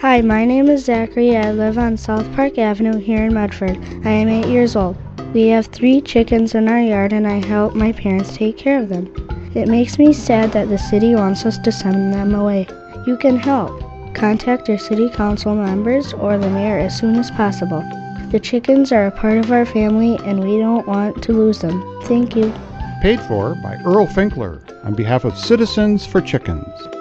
Hi, my name is Zachary. I live on South Park Avenue here in Medford. I am 8 years old. We have 3 chickens in our yard and I help my parents take care of them. It makes me sad that the city wants us to send them away. You can help. Contact your city council members or the mayor as soon as possible. The chickens are a part of our family and we don't want to lose them. Thank you. Paid for by Earl Finkler on behalf of Citizens for Chickens.